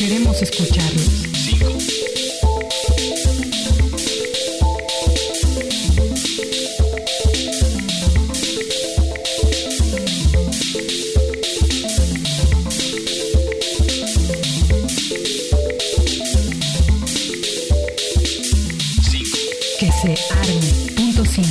Queremos escucharlos. 5. Que se arme. Punto 5.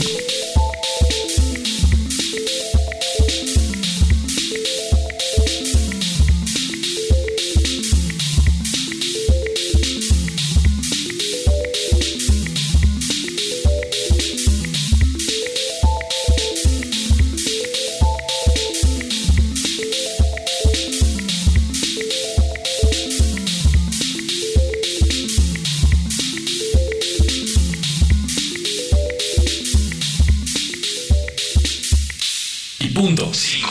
Punto 5.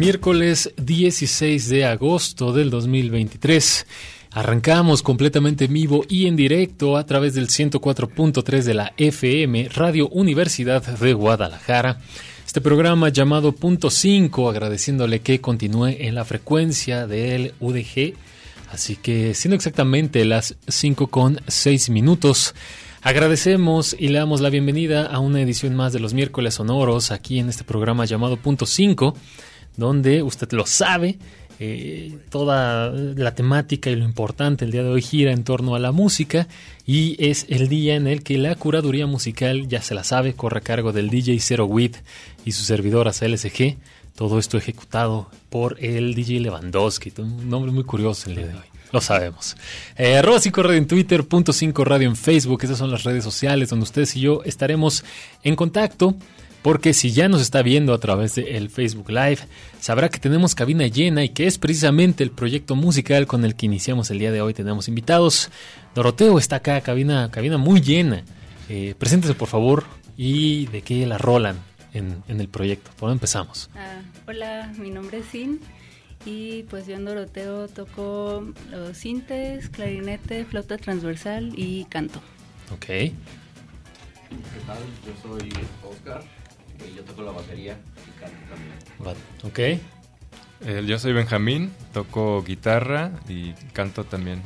Miércoles 16 de agosto del 2023. Arrancamos completamente en vivo y en directo a través del 104.3 de la FM, Radio Universidad de Guadalajara. Este programa llamado Punto 5, agradeciéndole que continúe en la frecuencia del UDG. Así que siendo exactamente las 5:06, agradecemos y le damos la bienvenida a una edición más de los miércoles sonoros aquí en este programa llamado Punto 5, donde usted lo sabe, toda la temática y lo importante el día de hoy gira en torno a la música y es el día en el que la curaduría musical, ya se la sabe, corre a cargo del DJ Zero Wit y su servidor CLSG. Todo esto ejecutado por el DJ Lewandowski, un nombre muy curioso el día de hoy. Lo sabemos. @5 Radio en Twitter, Punto 5 Radio en Facebook. Esas son las redes sociales donde ustedes y yo estaremos en contacto. Porque si ya nos está viendo a través del Facebook Live, sabrá que tenemos cabina llena y que es precisamente el proyecto musical con el que iniciamos el día de hoy. Tenemos invitados. Doroteo está acá, cabina muy llena. Preséntese, por favor, y de qué la rolan en el proyecto. ¿Por dónde empezamos? Hola, mi nombre es Sin y pues yo en Doroteo toco los sintes, clarinete, flauta transversal y canto. Ok. ¿Qué tal? Yo soy Oscar. Yo toco la batería y canto también. Ok. Yo soy Benjamín, toco guitarra y canto también.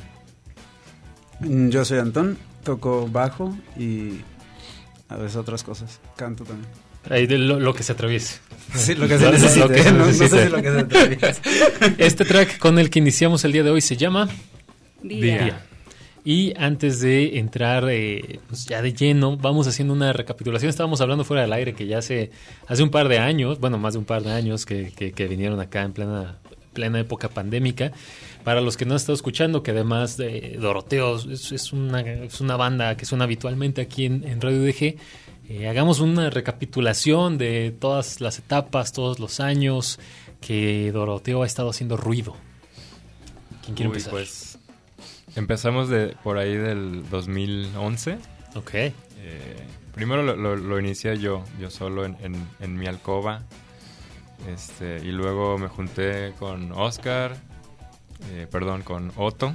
Yo soy Antón, toco bajo y a veces otras cosas, canto también. Ahí de lo que se atraviese. Sí, lo que se necesite. No sé si lo que se atraviese. Este track con el que iniciamos el día de hoy se llama Día. Y antes de entrar pues ya de lleno, vamos haciendo una recapitulación. Estábamos hablando fuera del aire que ya hace un par de años, bueno, más de un par de años que vinieron acá en plena época pandémica. Para los que no han estado escuchando, que además de Doroteo es una banda que suena habitualmente aquí en Radio UDG, hagamos una recapitulación de todas las etapas, todos los años que Doroteo ha estado haciendo ruido. ¿Quién quiere empezar? Pues empezamos por ahí del 2011. Ok. Primero lo inicié yo solo en mi alcoba. Y luego me junté con Oscar, con Otto,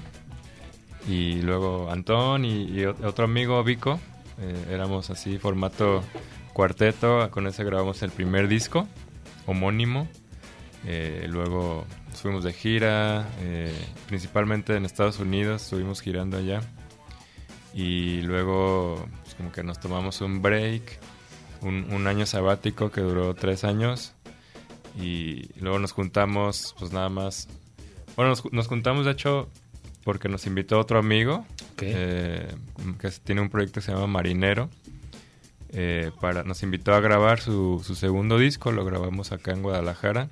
y luego Antón y otro amigo, Vico. Éramos así, formato cuarteto. Con ese grabamos el primer disco, homónimo. Luego fuimos de gira, principalmente en Estados Unidos, estuvimos girando allá. Y luego pues, como que nos tomamos un break, un año sabático que duró 3 años. Y luego nos juntamos, pues nada más. Bueno, nos juntamos de hecho porque nos invitó otro amigo, que tiene un proyecto que se llama Marinero. Nos invitó a grabar su segundo disco, lo grabamos acá en Guadalajara.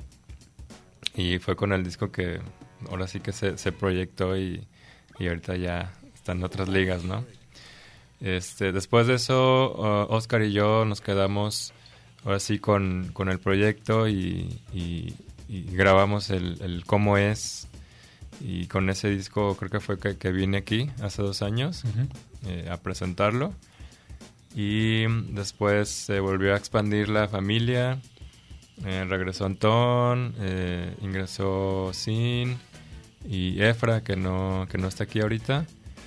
Y fue con el disco que ahora sí que se proyectó y ahorita ya está en otras ligas, ¿no? Después de eso, Oscar y yo nos quedamos ahora sí con el proyecto y grabamos el Cómo Es. Y con ese disco creo que fue que vine aquí hace 2 años a presentarlo. Y después se volvió a expandir la familia. Regresó Antón, ingresó Sin y Efra, que no está aquí ahorita.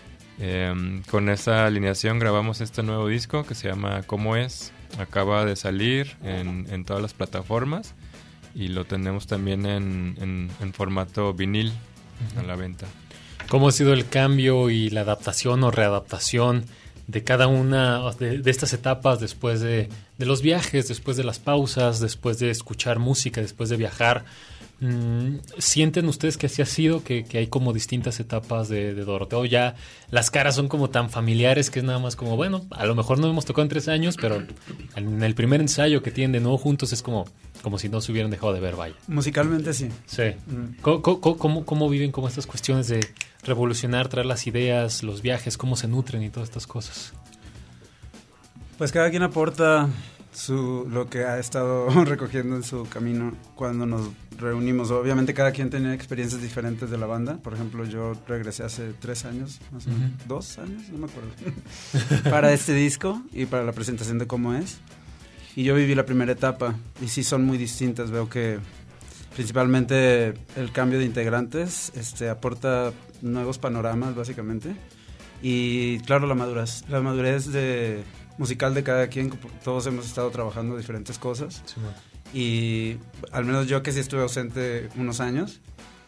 Con esa alineación grabamos este nuevo disco que se llama Cómo Es. Acaba de salir en todas las plataformas y lo tenemos también en formato vinil a la venta. ¿Cómo ha sido el cambio y la adaptación o readaptación de cada una de estas etapas después de los viajes, después de las pausas, después de escuchar música, después de viajar? ¿Sienten ustedes que así ha sido, que hay como distintas etapas de Doroteo? Ya las caras son como tan familiares que es nada más como, bueno, a lo mejor no hemos tocado en 3 años, pero en el primer ensayo que tienen de nuevo juntos es como si no se hubieran dejado de ver, vaya. Musicalmente sí. Sí. ¿Cómo viven como estas cuestiones de revolucionar, traer las ideas, los viajes, cómo se nutren y todas estas cosas? Pues cada quien aporta lo que ha estado recogiendo en su camino cuando nos reunimos. Obviamente cada quien tenía experiencias diferentes de la banda. Por ejemplo, yo regresé hace 3 años, más o menos, 2 años, no me acuerdo, para este disco y para la presentación de Cómo Es. Y yo viví la primera etapa y sí son muy distintas. Veo que principalmente el cambio de integrantes aporta nuevos panoramas básicamente, y claro, la madurez musical de cada quien. Todos hemos estado trabajando diferentes cosas, Sí, bueno. y al menos yo, que sí estuve ausente unos años,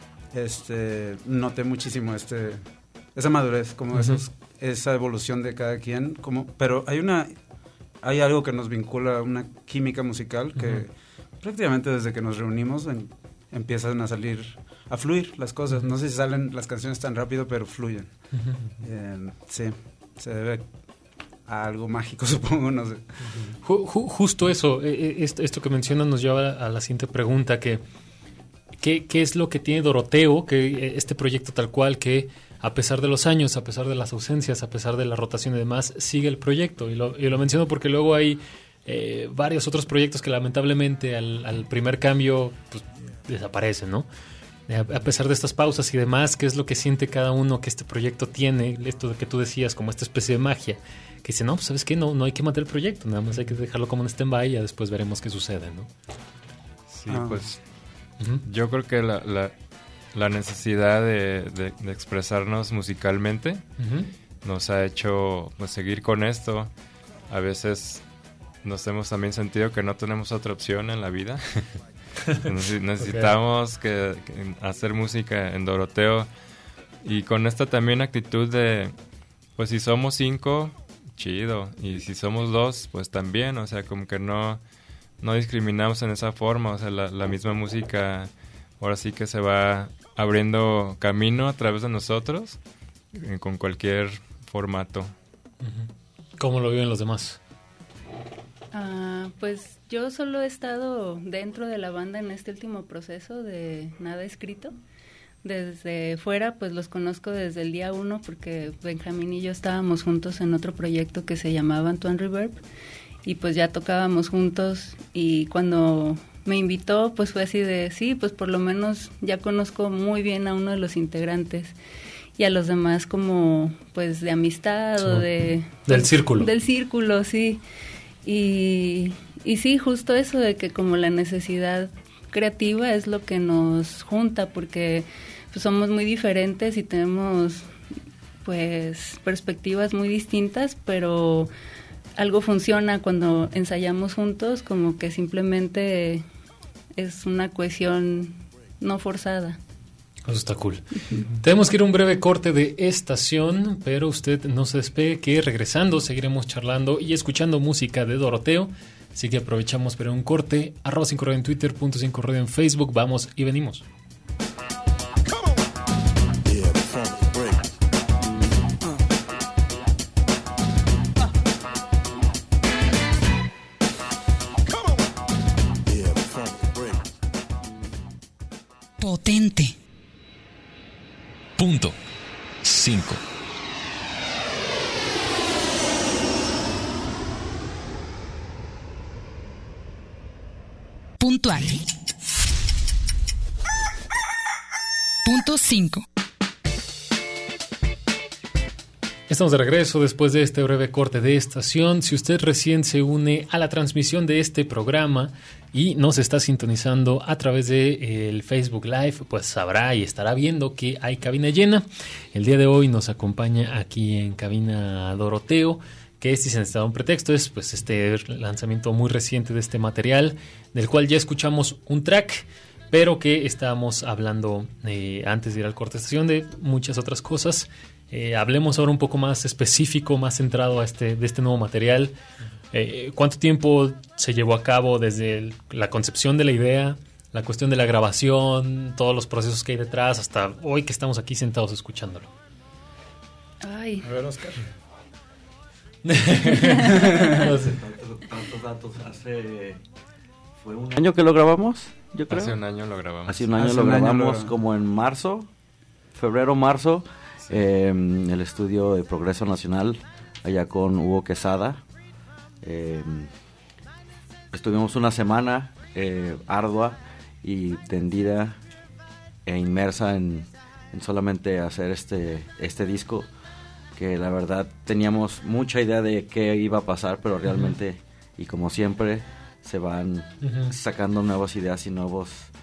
noté muchísimo esa madurez, como Uh-huh. esa evolución de cada quien, pero hay algo que nos vincula, una química musical que Uh-huh. prácticamente desde que nos reunimos empiezan a fluir las cosas. No sé si salen las canciones tan rápido, pero fluyen. Uh-huh. Sí, se debe a algo mágico, supongo, no sé. Justo eso, esto que mencionas nos lleva a la siguiente pregunta, ¿qué es lo que tiene Doroteo, que este proyecto tal cual, que a pesar de los años, a pesar de las ausencias, a pesar de la rotación y demás, sigue el proyecto? Y lo menciono porque luego hay varios otros proyectos que lamentablemente al primer cambio pues, desaparecen, ¿no? A pesar de estas pausas y demás, ¿qué es lo que siente cada uno que este proyecto tiene? Esto de que tú decías, como esta especie de magia, que dice, no, pues ¿sabes qué? No hay que matar el proyecto, nada más hay que dejarlo como en stand-by y ya después veremos qué sucede, ¿no? Sí, pues Uh-huh. yo creo que la necesidad de expresarnos musicalmente Uh-huh. nos ha hecho pues, seguir con esto. A veces nos hemos también sentido que no tenemos otra opción en la vida. Necesitamos que hacer música en Doroteo, y con esta también actitud de pues si somos 5, chido, y si somos 2, pues también, o sea, como que no discriminamos en esa forma. O sea, la misma música ahora sí que se va abriendo camino a través de nosotros con cualquier formato. ¿Cómo lo viven los demás? Pues yo solo he estado dentro de la banda en este último proceso de nada escrito. Desde fuera, pues los conozco desde el día 1, porque Benjamín y yo estábamos juntos en otro proyecto que se llamaba Antoine Reverb, y pues ya tocábamos juntos, y cuando me invitó, pues fue así de, sí, pues por lo menos ya conozco muy bien a uno de los integrantes, y a los demás como pues de amistad, sí, o de... Del círculo. Del círculo, sí. Y sí, justo eso de que como la necesidad creativa es lo que nos junta, porque pues somos muy diferentes y tenemos pues perspectivas muy distintas, pero algo funciona cuando ensayamos juntos, como que simplemente es una cohesión no forzada. Eso está cool. Tenemos que ir a un breve corte de estación, pero usted no se despegue, que regresando seguiremos charlando y escuchando música de Doroteo. Así que aprovechamos para un corte. @5radio en Twitter, .5radio en Facebook. Vamos y venimos. Potente. Punto 5. Puntual. Punto 5. Estamos de regreso después de este breve corte de estación. Si usted recién se une a la transmisión de este programa y nos está sintonizando a través de el Facebook Live, pues sabrá y estará viendo que hay cabina llena. El día de hoy nos acompaña aquí en cabina Doroteo, que si se necesitaba un pretexto es pues este lanzamiento muy reciente de este material, del cual ya escuchamos un track, pero que estábamos hablando antes de ir al corte de estación de muchas otras cosas. Hablemos ahora un poco más específico, más centrado de este nuevo material. ¿Cuánto tiempo se llevó a cabo desde la concepción de la idea, la cuestión de la grabación, todos los procesos que hay detrás, hasta hoy que estamos aquí sentados escuchándolo? Ay. A ver, Oscar. No sé. Tantos datos. ¿Fue un año que lo grabamos? Yo creo. Hace un año lo grabamos. Hace un año lo grabamos como en marzo, febrero, marzo. Sí. El estudio de Progreso Nacional, allá con Hugo Quesada. Estuvimos una semana ardua y tendida e inmersa en solamente hacer este disco, que la verdad teníamos mucha idea de qué iba a pasar, pero realmente, y como siempre, se van sacando nuevas ideas y nuevos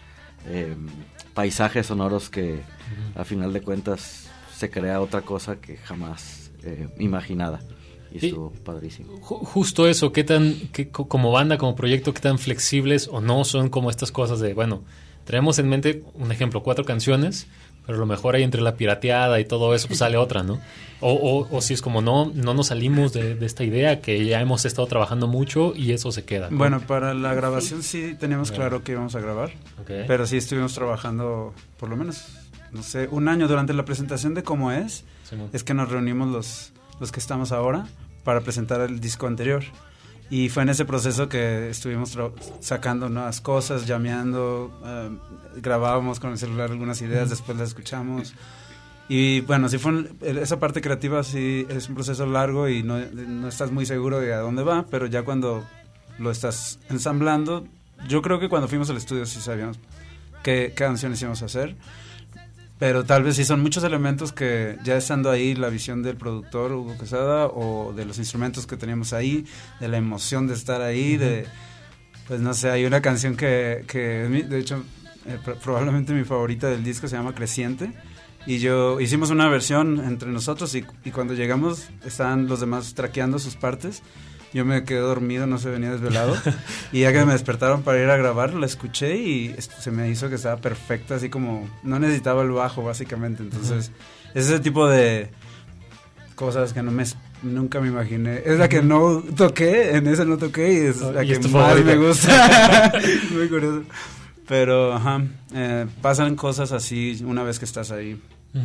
paisajes sonoros que a final de cuentas se crea otra cosa que jamás imaginada. Y estuvo padrísimo. Justo eso, como banda, como proyecto, qué tan flexibles o no son como estas cosas de, bueno, traemos en mente, un ejemplo, 4 canciones, pero a lo mejor ahí entre la pirateada y todo eso pues sale otra, ¿no? O si es como no nos salimos de esta idea que ya hemos estado trabajando mucho y eso se queda, ¿no? Bueno, para la grabación sí teníamos claro que íbamos a grabar, pero sí estuvimos trabajando por lo menos, no sé, un año durante la presentación de Cómo es que nos reunimos los que estamos ahora para presentar el disco anterior. Y fue en ese proceso que estuvimos sacando nuevas cosas, llameando, grabábamos con el celular algunas ideas, después las escuchamos. Y bueno, sí esa parte creativa sí es un proceso largo y no estás muy seguro de a dónde va, pero ya cuando lo estás ensamblando, yo creo que cuando fuimos al estudio sí sabíamos qué canciones íbamos a hacer. Pero tal vez sí son muchos elementos que ya estando ahí, la visión del productor Hugo Quesada o de los instrumentos que teníamos ahí, de la emoción de estar ahí, pues no sé, hay una canción que de hecho probablemente mi favorita del disco se llama Creciente, y yo hicimos una versión entre nosotros y cuando llegamos estaban los demás traqueando sus partes. Yo me quedé dormido, no se venía desvelado. Y ya que me despertaron para ir a grabar, la escuché y se me hizo que estaba perfecta, así como no necesitaba el bajo, básicamente. Entonces, es ese tipo de cosas que nunca me imaginé. Es la que no toqué, en esa no toqué y es la que más favorita me gusta. Muy curioso. Pero, pasan cosas así una vez que estás ahí.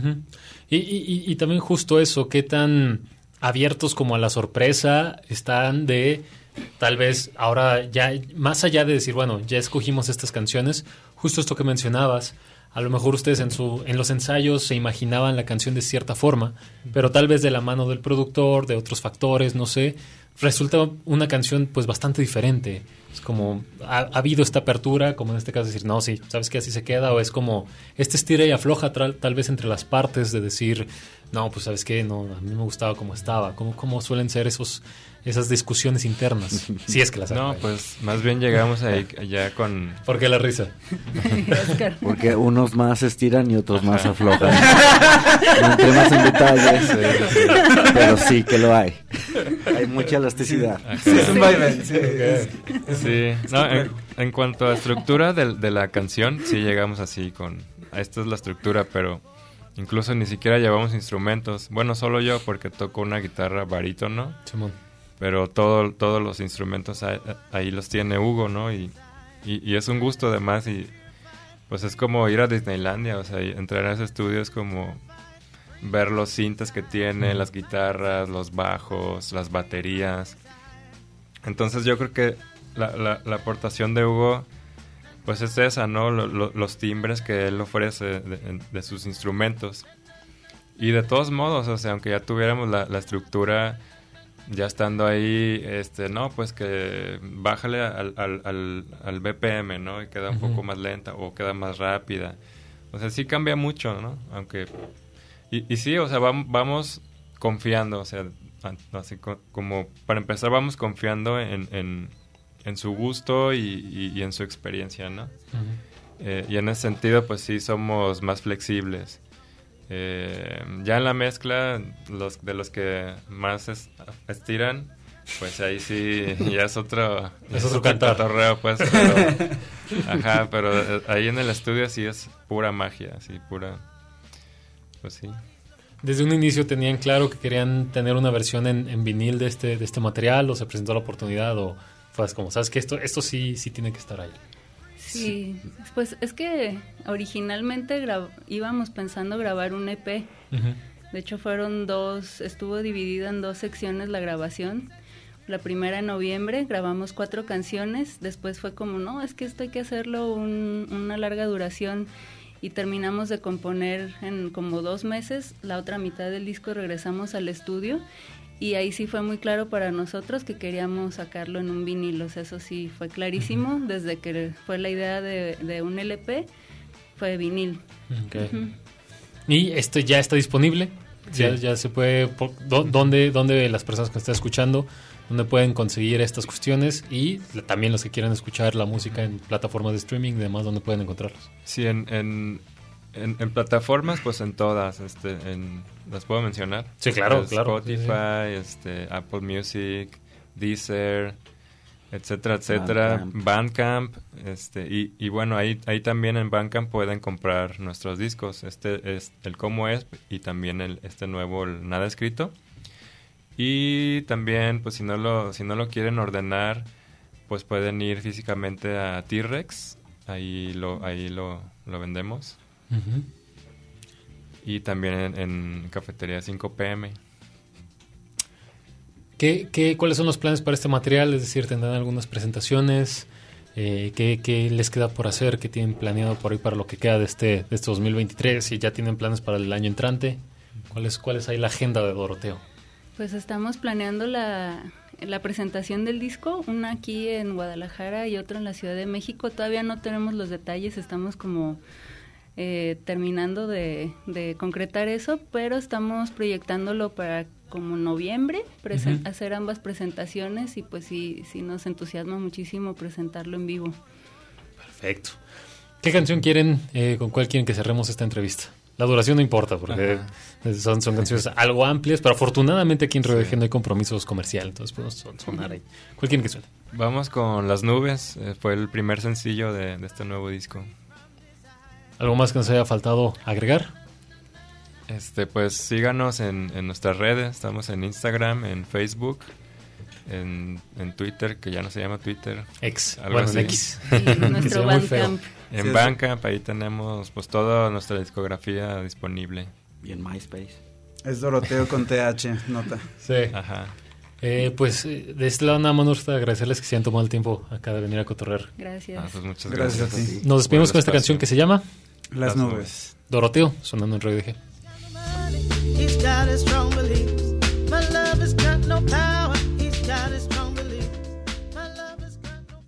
Y también justo eso, qué tan abiertos como a la sorpresa están de tal vez ahora ya más allá de decir, bueno, ya escogimos estas canciones, justo esto que mencionabas, a lo mejor ustedes en los ensayos se imaginaban la canción de cierta forma, pero tal vez de la mano del productor, de otros factores, no sé, resulta una canción pues bastante diferente. Es como, ha habido esta apertura, como en este caso decir, no, sí, ¿sabes qué? Así se queda, o es como este estira y afloja tal vez entre las partes de decir, no, pues ¿sabes qué? No, a mí me gustaba como estaba. ¿Cómo suelen ser esas discusiones internas? Si es que las hay. No, pues más bien llegamos ahí ya con... ¿Por qué la risa? Porque unos más estiran y otros más aflojan. No entré más en detalles, pero sí que lo hay. Hay mucha elasticidad. Sí, es un vaivén. Sí. No, en cuanto a estructura de la canción, sí llegamos así esta es la estructura, pero incluso ni siquiera llevamos instrumentos. Bueno, solo yo porque toco una guitarra barítono. Simón. Pero todos los instrumentos ahí los tiene Hugo, ¿no? Y es un gusto además y pues es como ir a Disneylandia, o sea, entrar a ese estudio es como ver los cintas que tiene, las guitarras, los bajos, las baterías. Entonces yo creo que la aportación de Hugo pues es esa, ¿no? Los timbres que él ofrece de sus instrumentos. Y de todos modos, o sea, aunque ya tuviéramos la estructura, ya estando ahí, no, pues que bájale al BPM, ¿no? Y queda un poco más lenta o queda más rápida. O sea, sí cambia mucho, ¿no? Aunque... Y sí, o sea, vamos confiando, o sea, así como para empezar vamos confiando en su gusto y en su experiencia, ¿no? Y en ese sentido, pues sí somos más flexibles. Ya en la mezcla, de los que más estiran, pues ahí sí ya es otro catorreo, pues. Pero ahí en el estudio sí es pura magia, así pura. Pues sí. Desde un inicio tenían claro que querían tener una versión en vinil de este material, o se presentó la oportunidad, o fue como, ¿sabes qué? Esto sí tiene que estar ahí. Sí, pues es que originalmente íbamos pensando grabar un EP. De hecho estuvo dividida en 2 secciones la grabación. La primera en noviembre, grabamos 4 canciones, después fue como, no, es que esto hay que hacerlo una larga duración, y terminamos de componer en como 2 meses. La otra mitad del disco regresamos al estudio y ahí sí fue muy claro para nosotros que queríamos sacarlo en un vinilo. O sea, eso sí fue clarísimo. Desde que fue la idea de un LP, fue vinil. Okay. ¿Y esto ya está disponible? Sí. Ya se puede... ¿Dónde las personas que están escuchando, dónde pueden conseguir estas cuestiones? Y también los que quieran escuchar la música en plataformas de streaming y demás, ¿dónde pueden encontrarlos? Sí, en plataformas, pues en todas, ¿las puedo mencionar? Sí, claro, claro. Spotify, Apple Music, Deezer, etcétera, etcétera, Bandcamp, y bueno, ahí también en Bandcamp pueden comprar nuestros discos. Este es el Cómo Es y también este nuevo el Nada Escrito. Y también, pues si no lo quieren ordenar, pues pueden ir físicamente a T-Rex, ahí lo vendemos. Uh-huh. Y también en Cafetería 5 PM. ¿Cuáles son los planes para este material? Es decir, ¿tendrán algunas presentaciones? ¿Qué les queda por hacer? ¿Qué tienen planeado por ahí para lo que queda de este 2023? ¿Si ya tienen planes para el año entrante? ¿Cuál es ahí la agenda de Doroteo? Pues estamos planeando la presentación del disco, una aquí en Guadalajara y otra en la Ciudad de México. Todavía no tenemos los detalles, estamos como terminando de concretar eso, pero estamos proyectándolo para como noviembre, hacer ambas presentaciones y pues sí nos entusiasma muchísimo presentarlo en vivo. Perfecto. ¿Qué canción quieren, con cuál quieren que cerremos esta entrevista? La duración no importa porque son canciones algo amplias, pero afortunadamente aquí en Radio G no hay compromisos comerciales, entonces podemos sonar ahí. ¿Cuál quieren que suene? Vamos con Las Nubes, fue el primer sencillo de este nuevo disco. ¿Algo más que nos haya faltado agregar? Pues síganos en nuestras redes, estamos en Instagram, en Facebook, en Twitter, que ya no se llama Twitter. En X. Y nuestro Bandcamp. En Bandcamp, ahí tenemos pues toda nuestra discografía disponible. Y en MySpace. Es Doroteo con TH, nota. Sí. Ajá. Pues de este lado nada más nos gusta agradecerles que se hayan tomado el tiempo acá de venir a cotorrear. Gracias. Pues muchas Gracias gracias. a ti. Nos despedimos con esta canción que se llama Las Nubes. Doroteo, sonando en Radio G. He's got his strong beliefs. My love has got no power. He's got his strong beliefs. My love has got no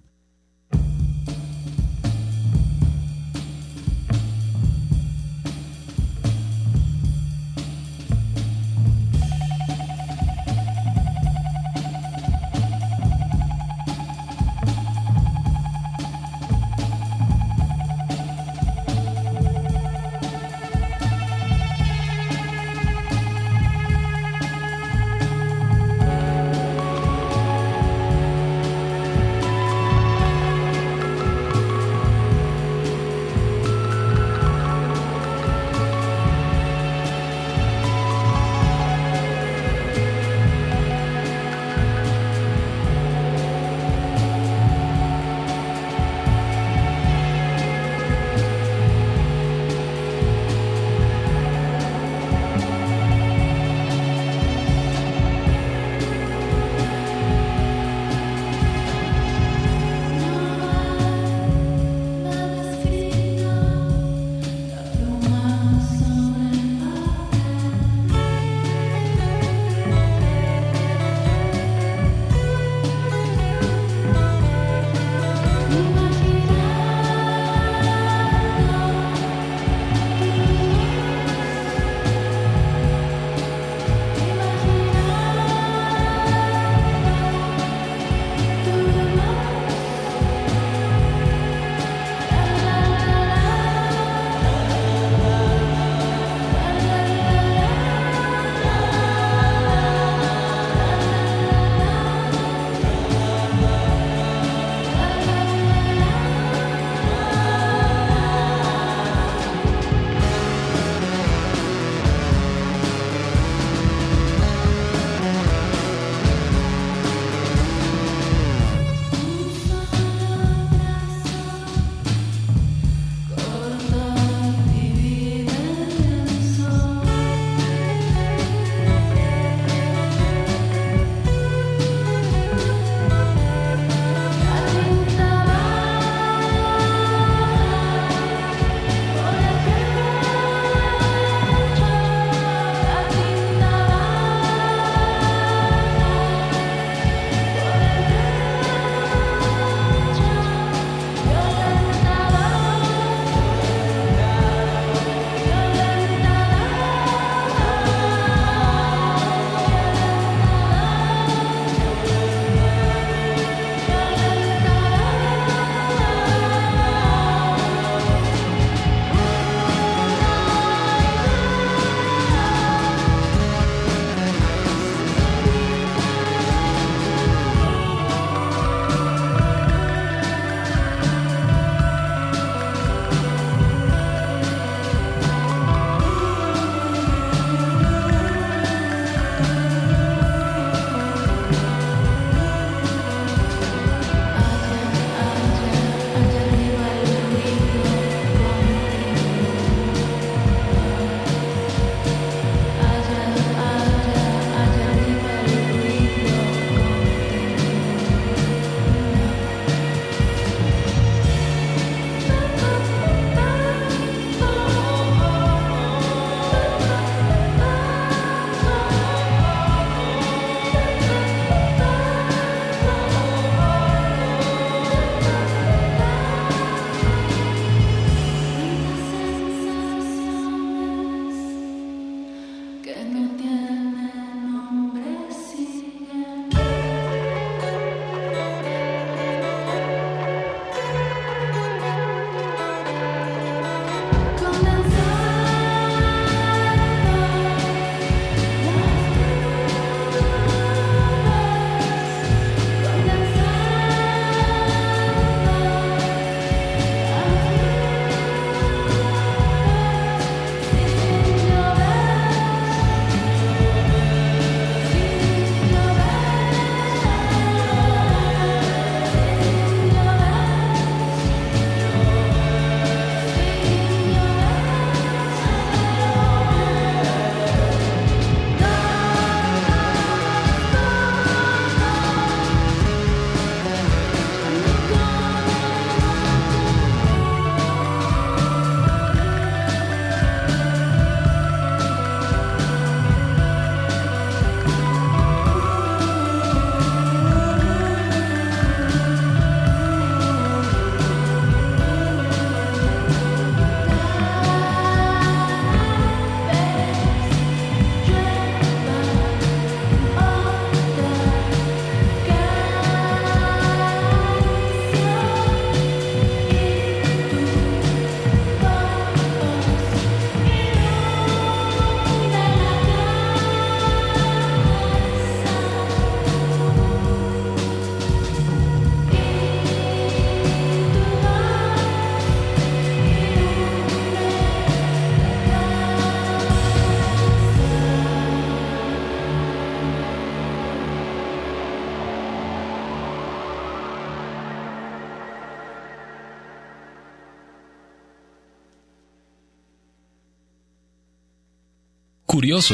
Curioso.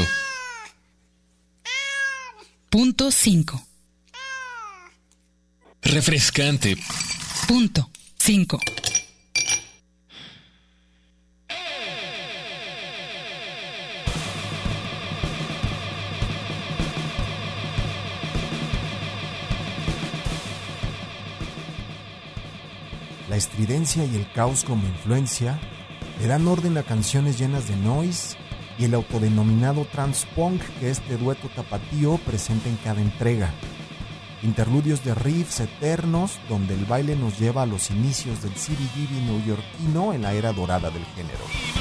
Punto 5. Refrescante. Punto 5. La estridencia y el caos como influencia le dan orden a canciones llenas de noise y el autodenominado trans-punk que este dueto tapatío presenta en cada entrega. Interludios de riffs eternos donde el baile nos lleva a los inicios del CBGB neoyorquino en la era dorada del género.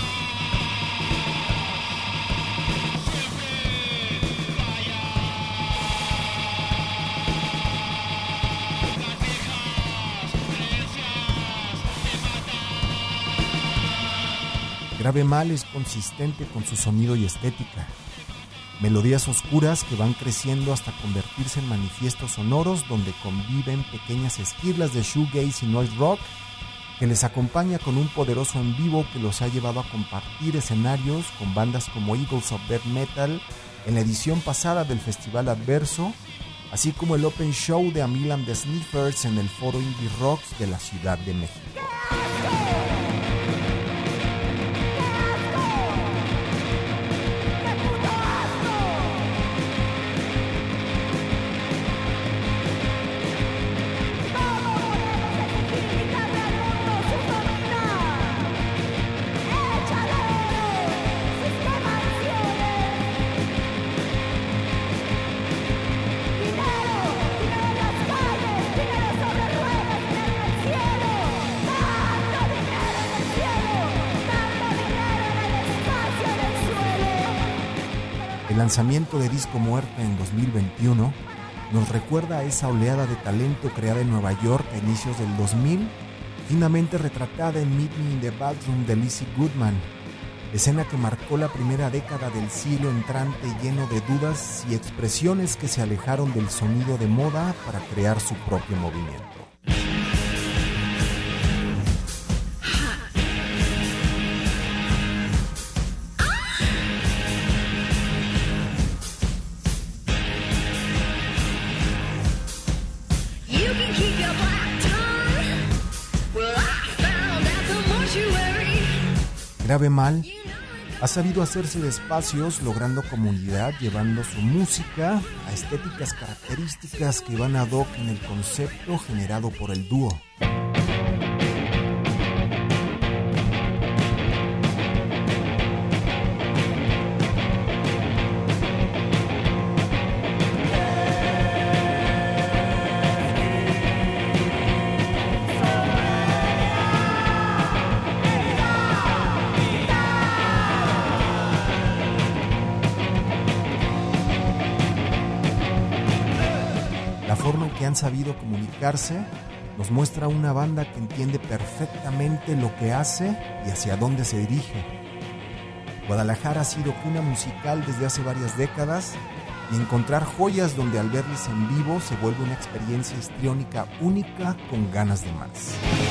Grave Mal es consistente con su sonido y estética. Melodías oscuras que van creciendo hasta convertirse en manifiestos sonoros donde conviven pequeñas esquirlas de shoegaze y noise rock que les acompaña con un poderoso en vivo que los ha llevado a compartir escenarios con bandas como Eagles of Death Metal en la edición pasada del Festival Adverso, así como el Open Show de Amil and the Sniffers en el Foro Indie Rocks de la Ciudad de México. El lanzamiento de Disco Muerta en 2021 nos recuerda a esa oleada de talento creada en Nueva York a inicios del 2000, finamente retratada en Meet Me in the Bathroom de Lizzie Goodman, escena que marcó la primera década del siglo entrante lleno de dudas y expresiones que se alejaron del sonido de moda para crear su propio movimiento. Grave Mal ha sabido hacerse de espacios logrando comunidad, llevando su música a estéticas características que van ad hoc en el concepto generado por el dúo. que han sabido comunicarse, nos muestra una banda que entiende perfectamente lo que hace y hacia dónde se dirige. Guadalajara ha sido cuna musical desde hace varias décadas y encontrar joyas donde al verles en vivo se vuelve una experiencia histriónica única con ganas de más.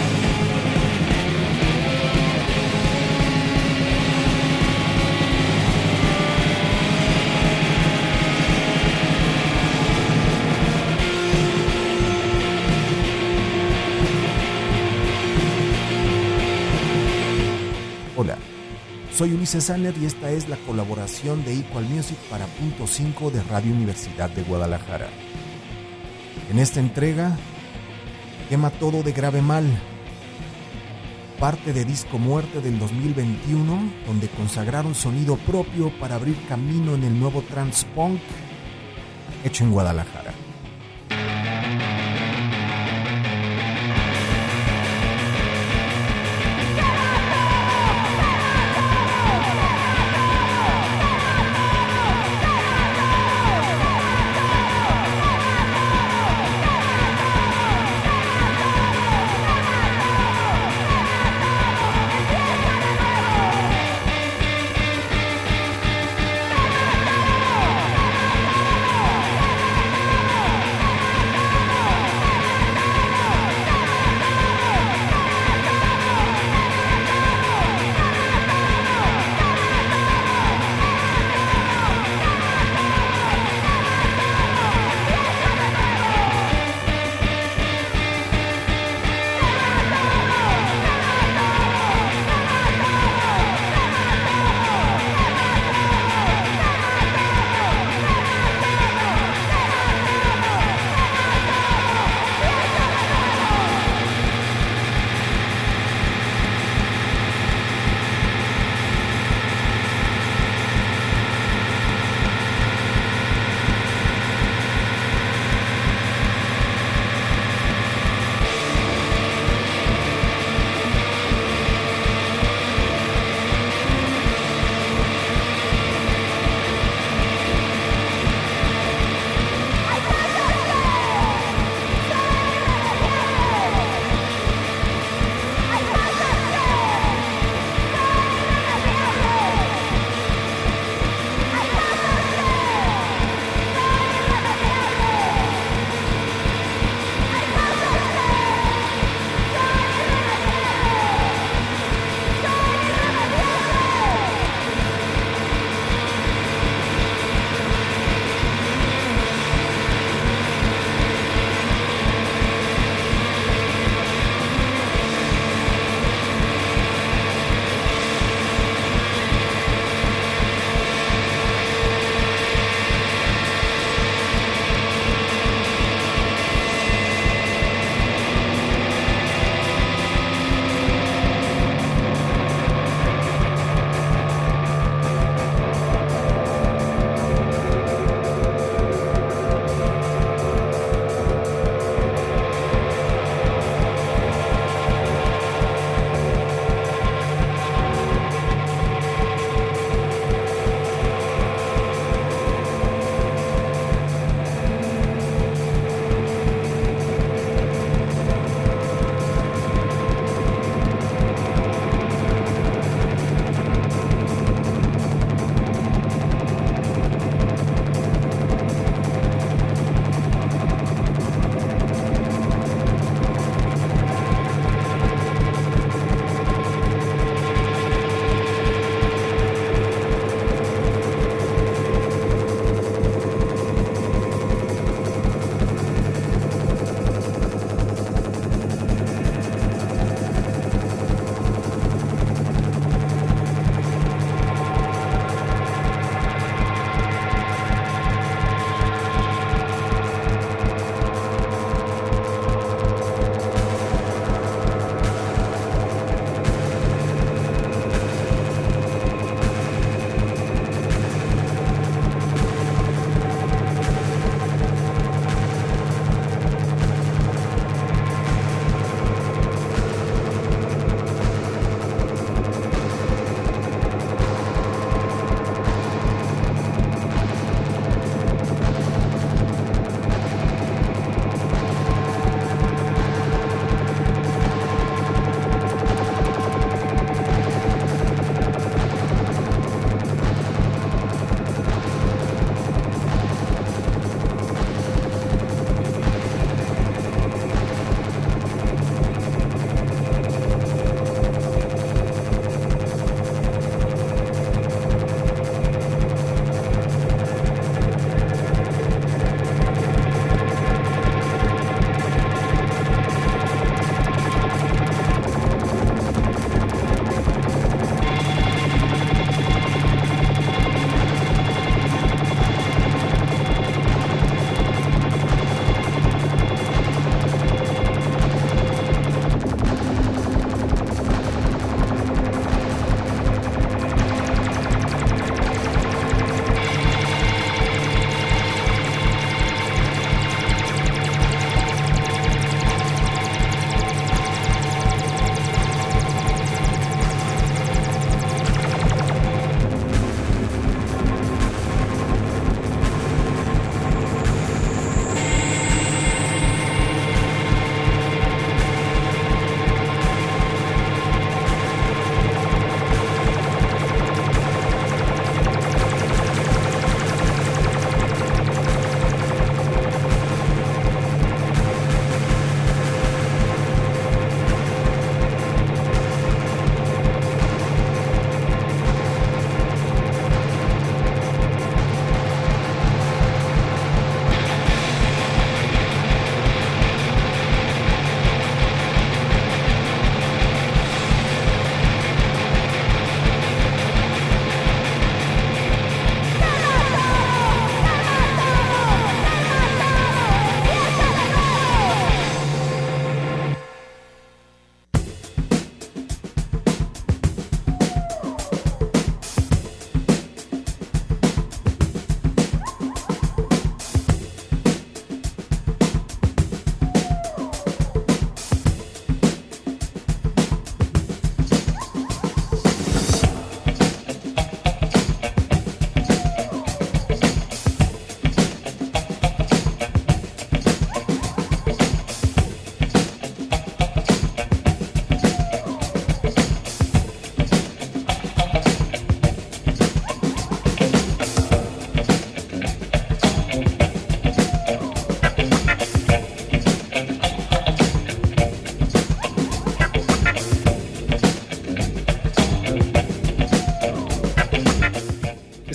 Hola, soy Ulises Sanner y esta es la colaboración de Equal Music para Punto 5 de Radio Universidad de Guadalajara. En esta entrega, Quema Todo de Grave Mal, parte de Disco Muerte del 2021, donde consagraron sonido propio para abrir camino en el nuevo trance punk hecho en Guadalajara.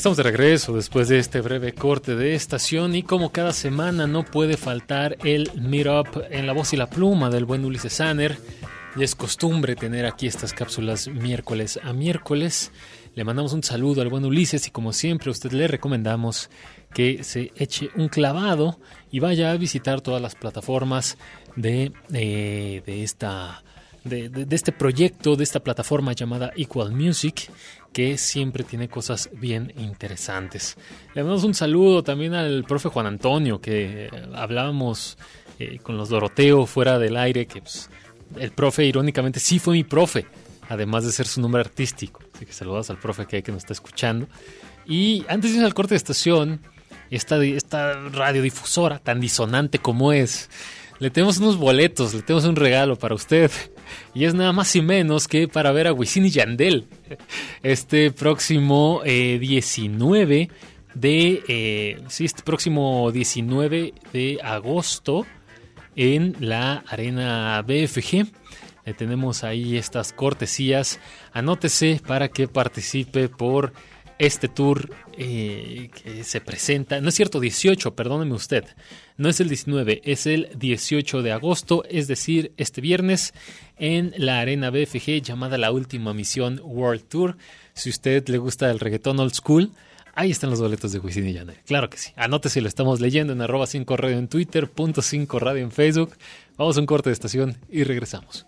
Estamos de regreso después de este breve corte de estación y como cada semana no puede faltar el Meetup en la voz y la pluma del buen Ulises Sanner. Y es costumbre tener aquí estas cápsulas miércoles a miércoles. Le mandamos un saludo al buen Ulises y como siempre a usted le recomendamos que se eche un clavado y vaya a visitar todas las plataformas de este proyecto, de esta plataforma llamada Equal Music, que siempre tiene cosas bien interesantes. Le mandamos un saludo también al profe Juan Antonio, que hablábamos con los Doroteo fuera del aire, que pues, el profe irónicamente sí fue mi profe, además de ser su nombre artístico. Así que saludos al profe que nos está escuchando. Y antes de ir al corte de estación, esta radiodifusora tan disonante como es, le tenemos unos boletos, le tenemos un regalo para usted. Y es nada más y menos que para ver a Wisin y Yandel este próximo 19 de agosto en la Arena BFG. Tenemos ahí estas cortesías. Anótese para que participe por este tour que se presenta. No es cierto, 18, perdóneme usted. No es el 19, es el 18 de agosto, es decir, este viernes en la Arena BFG llamada La Última Misión World Tour. Si usted le gusta el reggaetón old school, ahí están los boletos de Wisin y Yandel. Claro que sí. Anótese, lo estamos leyendo en @5radio en Twitter, .5radio en Facebook. Vamos a un corte de estación y regresamos.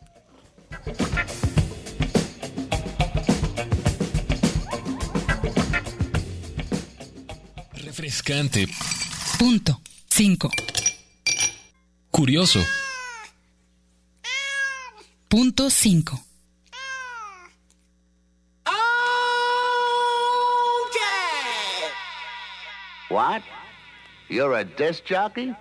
Refrescante. .5. Curioso. .5. What? You're a disc jockey?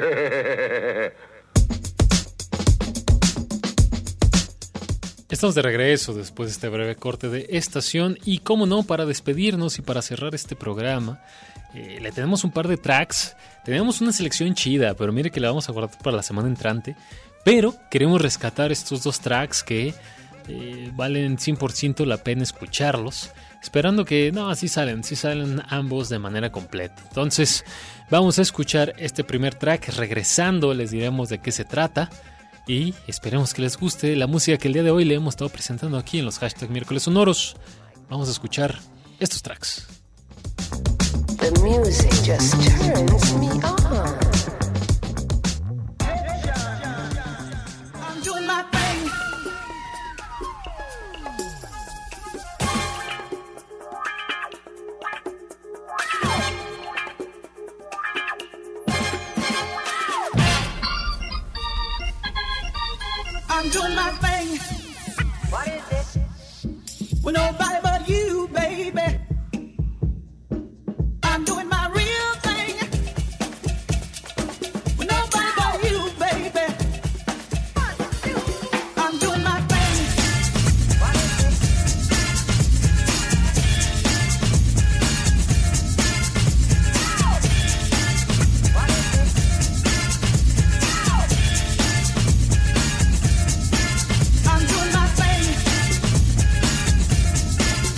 Estamos de regreso después de este breve corte de estación y, cómo no, para despedirnos y para cerrar este programa, le tenemos un par de tracks. Tenemos una selección chida, pero mire que la vamos a guardar para la semana entrante. Pero queremos rescatar estos dos tracks que valen 100% la pena escucharlos, esperando que, no, sí salen ambos de manera completa. Entonces, vamos a escuchar este primer track. Regresando, les diremos de qué se trata. Y esperemos que les guste la música que el día de hoy le hemos estado presentando aquí en los hashtag miércoles sonoros. Vamos a escuchar estos tracks. The music just turns me on. I'm doing my thing. I'm doing my thing. What is it? With nobody but you, baby. I'm doing my real thing. With nobody but you, baby. I'm doing my thing. What is it? What is it? I'm doing my thing.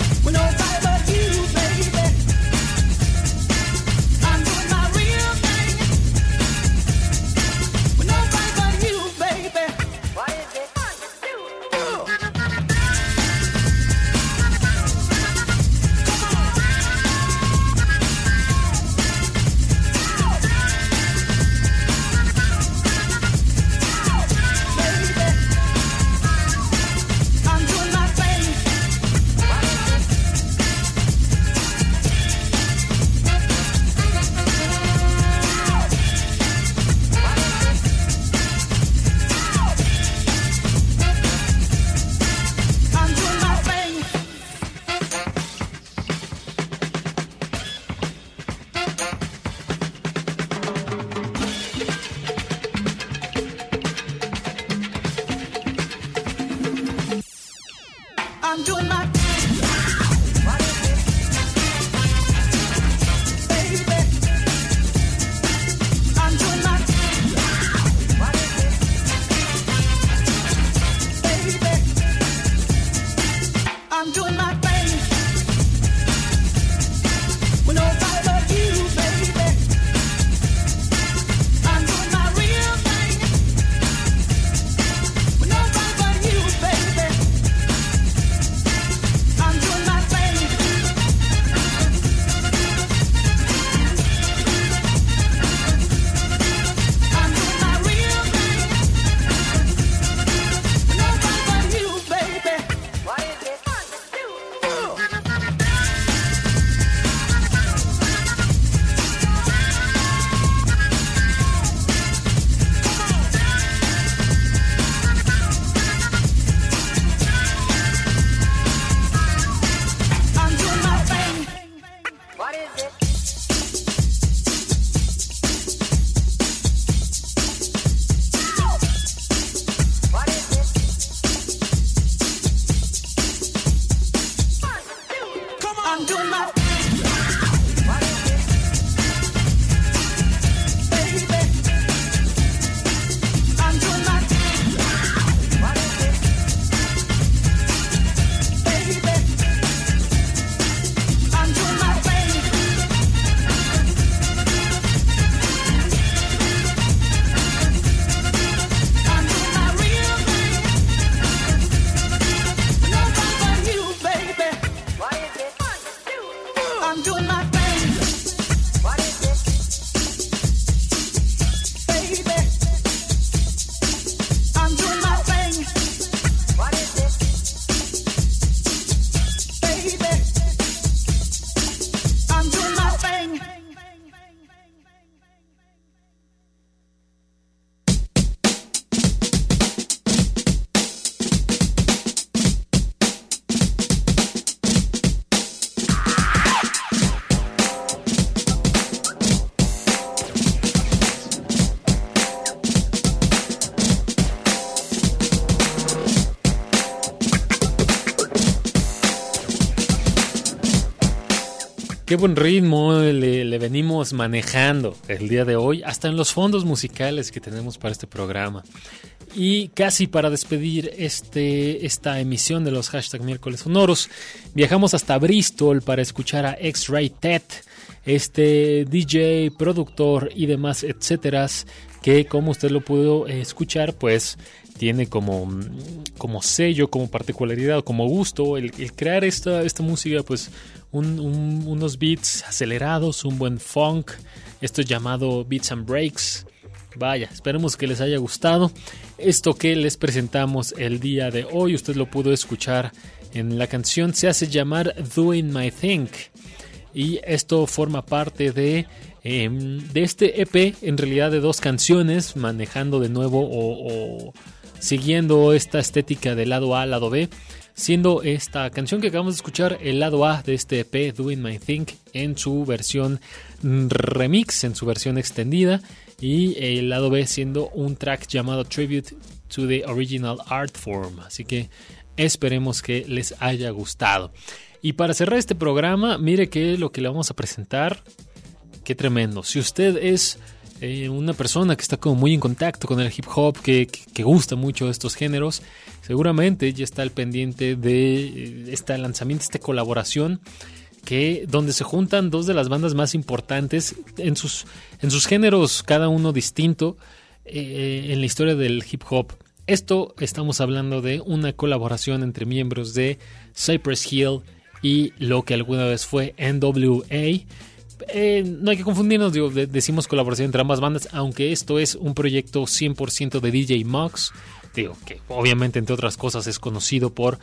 qué buen ritmo le venimos manejando el día de hoy, hasta en los fondos musicales que tenemos para este programa. Y casi para despedir esta emisión de los hashtag miércoles sonoros, viajamos hasta Bristol para escuchar a X-Ray Ted, este DJ, productor y demás, etcétera, que como usted lo pudo escuchar, pues tiene como sello, como particularidad, como gusto el crear esta música, pues unos beats acelerados, un buen funk, esto llamado Beats and Breaks. Vaya, esperemos que les haya gustado esto que les presentamos el día de hoy. Usted lo pudo escuchar en la canción, se hace llamar Doing My Thing, y esto forma parte de este EP, en realidad de 2 canciones, manejando de nuevo o siguiendo esta estética de lado A, lado B, siendo esta canción que acabamos de escuchar el lado A de este EP, Doing My Thing, en su versión remix, en su versión extendida, y el lado B siendo un track llamado Tribute to the Original Art Form. Así que esperemos que les haya gustado. Y para cerrar este programa, mire que lo que le vamos a presentar, qué tremendo. Si usted es una persona que está como muy en contacto con el hip hop, que gusta mucho de estos géneros, seguramente ya está al pendiente de este lanzamiento, esta colaboración, donde se juntan 2 de las bandas más importantes en sus géneros, cada uno distinto, en la historia del hip hop. Estamos hablando de una colaboración entre miembros de Cypress Hill y lo que alguna vez fue NWA. No hay que confundirnos, decimos colaboración entre ambas bandas, aunque esto es un proyecto 100% de DJ Muggs, que obviamente entre otras cosas es conocido por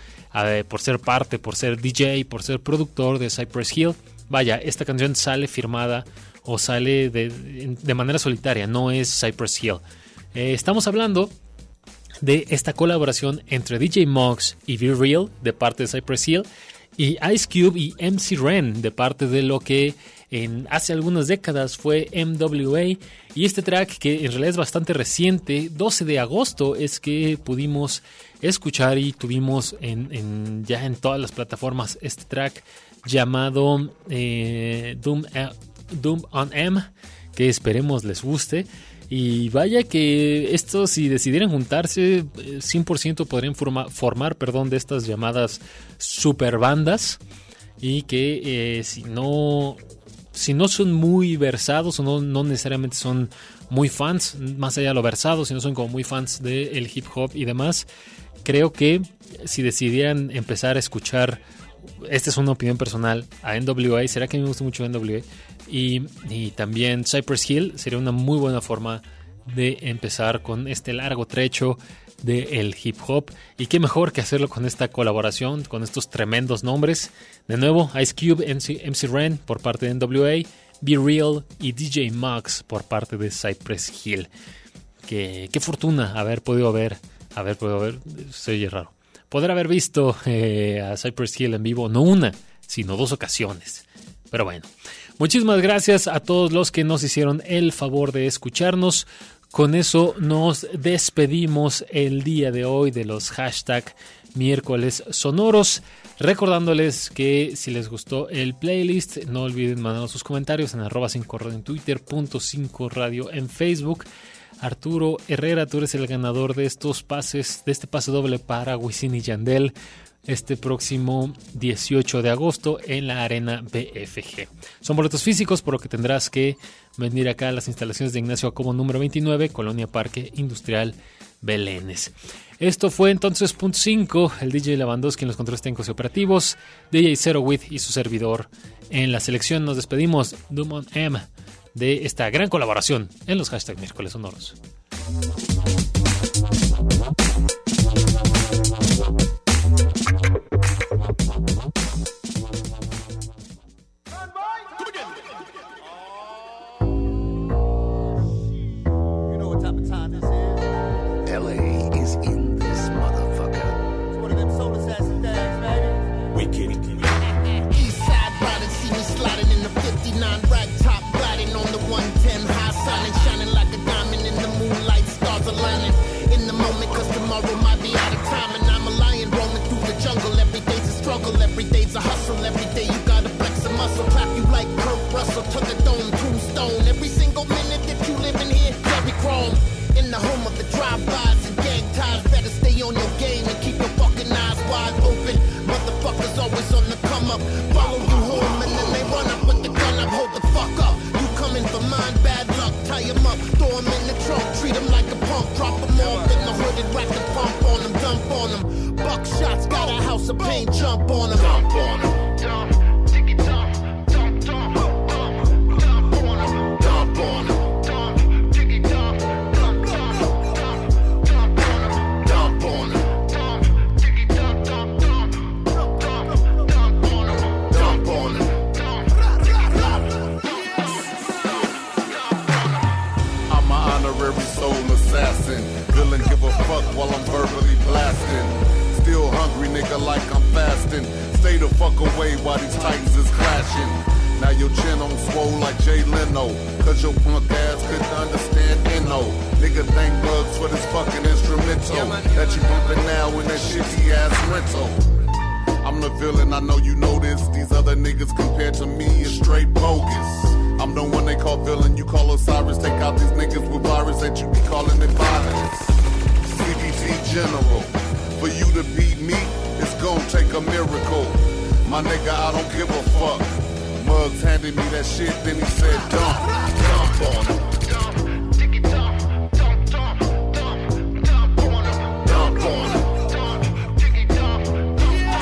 ser DJ, por ser productor de Cypress Hill. Vaya, esta canción sale firmada o sale de manera solitaria, no es Cypress Hill. Estamos hablando de esta colaboración entre DJ Muggs y Be Real de parte de Cypress Hill, y Ice Cube y MC Ren de parte de lo que hace algunas décadas fue MWA. Y este track, que en realidad es bastante reciente, 12 de agosto es que pudimos escuchar y tuvimos ya en todas las plataformas este track llamado Doom on M, que esperemos les guste. Y vaya que estos, si decidieran juntarse, 100% podrían formar de estas llamadas super bandas, y que si no son muy versados o no necesariamente son muy fans, más allá de lo versados, si no son como muy fans del hip hop y demás, creo que si decidieran empezar a escuchar, esta es una opinión personal, a NWA, será que a mí me gusta mucho NWA, y también Cypress Hill, sería una muy buena forma de empezar con este largo trecho del hip hop, y qué mejor que hacerlo con esta colaboración, con estos tremendos nombres. De nuevo, Ice Cube, MC Ren por parte de NWA, Be Real y DJ Muggs por parte de Cypress Hill. Qué fortuna haber podido ver, se oye raro, poder haber visto a Cypress Hill en vivo, no una, sino 2 ocasiones. Pero bueno, muchísimas gracias a todos los que nos hicieron el favor de escucharnos. Con eso nos despedimos el día de hoy de los hashtag miércoles sonoros, recordándoles que si les gustó el playlist, no olviden mandar sus comentarios en @5radio en Twitter, .5radio en Facebook. Arturo Herrera, tú eres el ganador de estos pases, de este pase doble para Wisin y Yandel este próximo 18 de agosto en la Arena BFG. Son boletos físicos, por lo que tendrás que venir acá a las instalaciones de Ignacio Jacobo número 29, Colonia Parque Industrial Belénes. Esto fue entonces .5, el DJ Lavandowski en los controles técnicos y operativos, DJ Zero With y su servidor en la selección. Nos despedimos, Doom on M, de esta gran colaboración en los hashtag miércoles sonoros. A hustle every day, you gotta flex a muscle, clap you like wrestle to the dome, tombstone. Every single minute that you live in here, Jerry Chrome. In the home of the drive-bys and gang ties, better stay on your game and keep your fucking eyes wide open. Motherfuckers always on the come up, follow you home and then they run up with the gun up. Hold the fuck up, you coming for mine, bad luck. Tie him up, throw him in the trunk, treat him like a punk. Drop him off in the hood and rack the pump on him, dump on him. Buckshots, got a house of pain, jump on him. Dump on him, dump, ticky dump, dump, dump, dump, dump on him, dump on him. Assassin, villain, give a fuck while I'm verbally blasting. Still hungry, nigga, like I'm fasting. Stay the fuck away while these titans is clashing. Now your chin on swole like Jay Leno, cause your punk ass couldn't understand N.O. Nigga thank bugs for this fucking instrumental that you bumping now in that shitty ass rental. I'm the villain, I know you know this. These other niggas compared to me is straight bogus. I'm the one they call villain, you call Osiris. Take out these niggas with virus that you be calling it violence. CBT General, for you to beat me, it's gon' take a miracle. My nigga, I don't give a fuck. Muggs handed me that shit, then he said dump, dump on him. Dump, ticky dump, dump, dump, dump, dump on him. Dump on him. Dump, ticky dump, dump,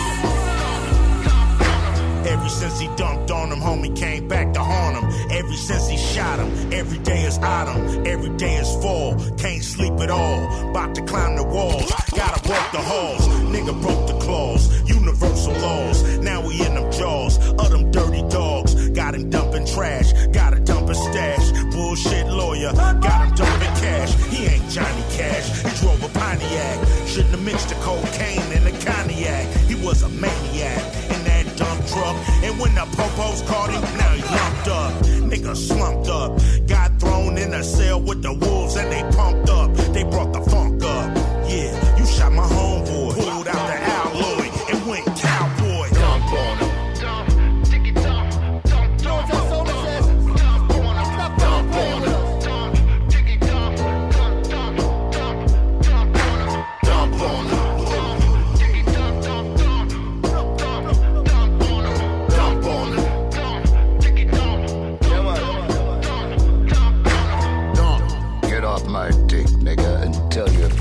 dump on him. Ever since he dumped on him, homie came back to haunt him. Ever since he shot him, every day is autumn, every day is fall. Can't sleep at all, about to climb the walls. Gotta walk the halls, nigga broke the claws. Universal laws, now we in them jaws of them dirty dogs. Got him dumping trash, gotta dump a stash. Bullshit lawyer, got him dumping cash. He ain't Johnny Cash, he drove a Pontiac. Shouldn't have mixed the cocaine and the cognac. He was a maniac in that dump truck. And when the popos caught him, now he lumped up. Nigga slumped up, got thrown in a cell with the wolves and they pumped up. They brought the funk up. Yeah, you shot my homeboy, pulled out the alloy and went cowboy. Dump on him, dump, ticky dump, dump, dump, dump on him, dump on him, dump, ticky dump, dump, dump, dump, dump on him, dump on him, ticky dump, dump, dump, dump, dump on him, dump on him, dump, ticky dump, dump, dump, dump on him. Get off my dick, nigga, and tell your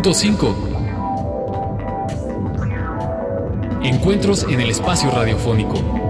Encuentros en el espacio radiofónico.